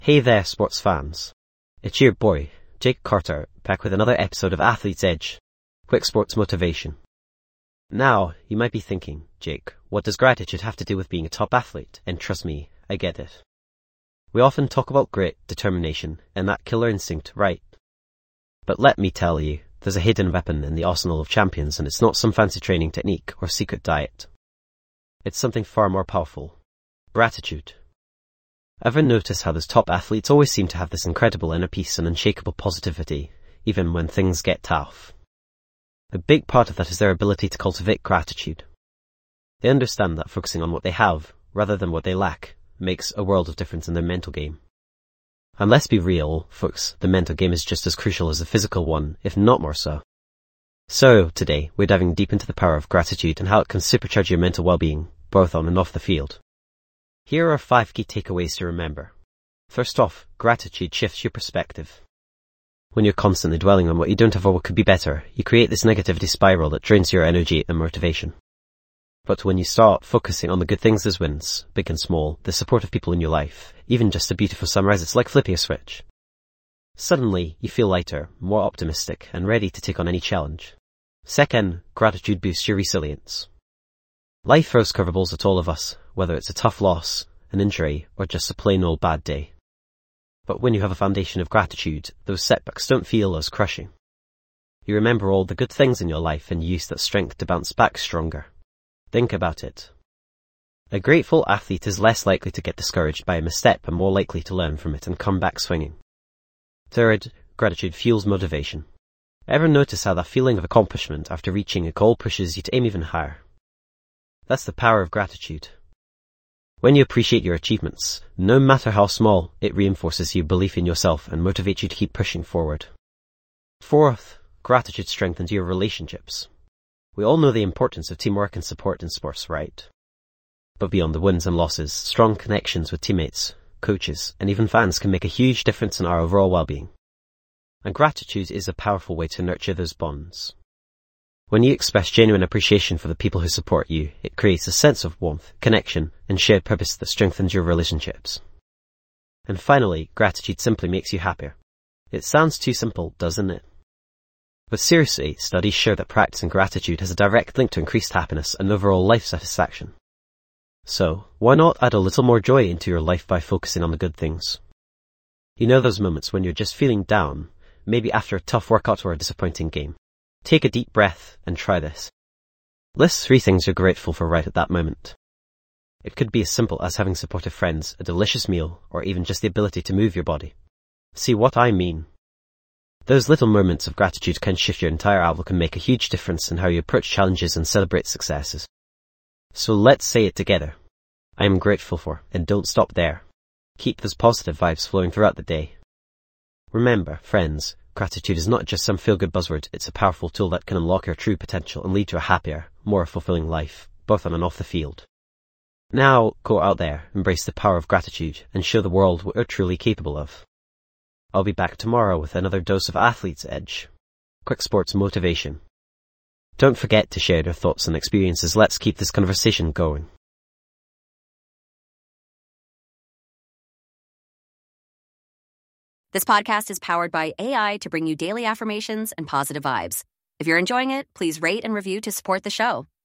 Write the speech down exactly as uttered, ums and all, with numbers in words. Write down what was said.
Hey there, sports fans. It's your boy, Jake Carter, back with another episode of Athlete's Edge, quick sports motivation. Now, you might be thinking, Jake, what does gratitude have to do with being a top athlete? And trust me, I get it. We often talk about grit, determination, and that killer instinct, right? But let me tell you, there's a hidden weapon in the arsenal of champions, and it's not some fancy training technique or secret diet. It's something far more powerful. Gratitude. Ever notice how those top athletes always seem to have this incredible inner peace and unshakable positivity, even when things get tough? A big part of that is their ability to cultivate gratitude. They understand that focusing on what they have, rather than what they lack, makes a world of difference in their mental game. And let's be real, folks, the mental game is just as crucial as the physical one, if not more so. So, today, we're diving deep into the power of gratitude and how it can supercharge your mental well-being, both on and off the field. Here are five key takeaways to remember. First off, gratitude shifts your perspective. When you're constantly dwelling on what you don't have or what could be better, you create this negativity spiral that drains your energy and motivation. But when you start focusing on the good things as wins, big and small, the support of people in your life, even just a beautiful sunrise, it's like flipping a switch. Suddenly, you feel lighter, more optimistic, and ready to take on any challenge. Second, gratitude boosts your resilience. Life throws curveballs at all of us, whether it's a tough loss, an injury, or just a plain old bad day. But when you have a foundation of gratitude, those setbacks don't feel as crushing. You remember all the good things in your life and use that strength to bounce back stronger. Think about it. A grateful athlete is less likely to get discouraged by a misstep and more likely to learn from it and come back swinging. Third, gratitude fuels motivation. Ever notice how that feeling of accomplishment after reaching a goal pushes you to aim even higher? That's the power of gratitude. When you appreciate your achievements, no matter how small, it reinforces your belief in yourself and motivates you to keep pushing forward. Fourth, gratitude strengthens your relationships. We all know the importance of teamwork and support in sports, right? But beyond the wins and losses, strong connections with teammates, coaches, and even fans can make a huge difference in our overall well-being. And gratitude is a powerful way to nurture those bonds. When you express genuine appreciation for the people who support you, it creates a sense of warmth, connection, and shared purpose that strengthens your relationships. And finally, gratitude simply makes you happier. It sounds too simple, doesn't it? But seriously, studies show that practicing gratitude has a direct link to increased happiness and overall life satisfaction. So, why not add a little more joy into your life by focusing on the good things? You know those moments when you're just feeling down, maybe after a tough workout or a disappointing game? Take a deep breath and try this. List three things you're grateful for right at that moment. It could be as simple as having supportive friends, a delicious meal, or even just the ability to move your body. See what I mean? Those little moments of gratitude can shift your entire outlook and make a huge difference in how you approach challenges and celebrate successes. So let's say it together. I am grateful for, and don't stop there. Keep those positive vibes flowing throughout the day. Remember, friends, gratitude is not just some feel-good buzzword, it's a powerful tool that can unlock your true potential and lead to a happier, more fulfilling life, both on and off the field. Now, go out there, embrace the power of gratitude, and show the world what you're truly capable of. I'll be back tomorrow with another dose of Athlete's Edge, quick sports motivation. Don't forget to share your thoughts and experiences. Let's keep this conversation going. This podcast is powered by A I to bring you daily affirmations and positive vibes. If you're enjoying it, please rate and review to support the show.